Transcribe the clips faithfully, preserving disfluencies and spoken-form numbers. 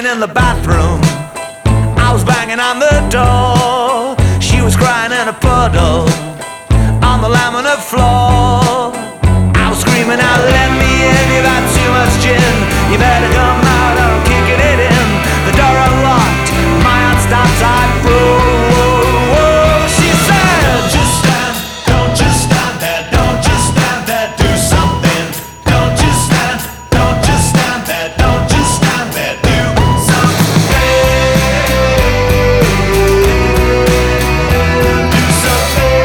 in the bathroom. I was banging on the door. She was crying in a puddle on the laminate floor. I was screaming out, let me in, you've had too much gin. You better come out, I'm kicking it in. The door unlocked, my hand stopped, I broke. She said, don't just stand, don't just stand there, don't just stand there, do something. Don't just stand, don't just stand there, don't just stand there, do something. Do something.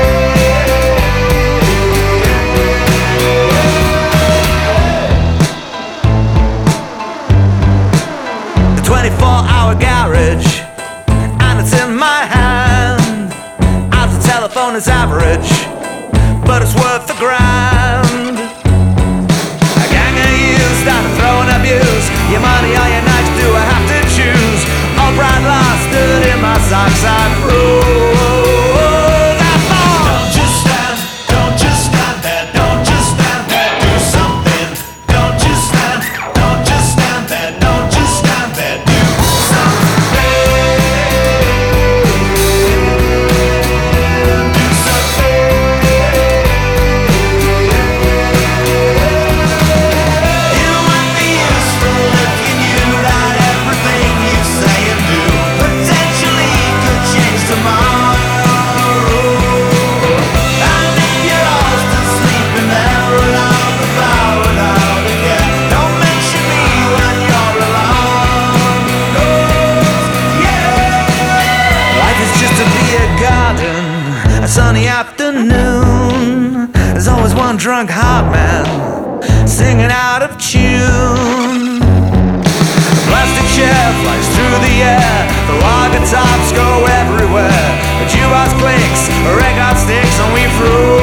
The twenty-four hour garage, and it's in my hand. As the telephone is average, but it's worth the grand. A gang of you start to throw and abuse your money or your nights, do I have to choose? All brand lost stood in my socks, I prove that more. Don't just stand, don't just stand there, don't just stand there, do something. Don't just stand, don't just stand there, don't just stand there, do something. Do something. It might be useful if you knew that everything you say and do potentially could change tomorrow. And if you're lost asleep and never allowed to bow without again, don't mention me when you're alone. 'Cause, yeah, life is just to be a garden, a sunny afternoon. There's always one drunk heart man singing out of tune. The plastic chair flies through the air, the lager tops go everywhere. The jukebox clicks, a record sticks, and we through.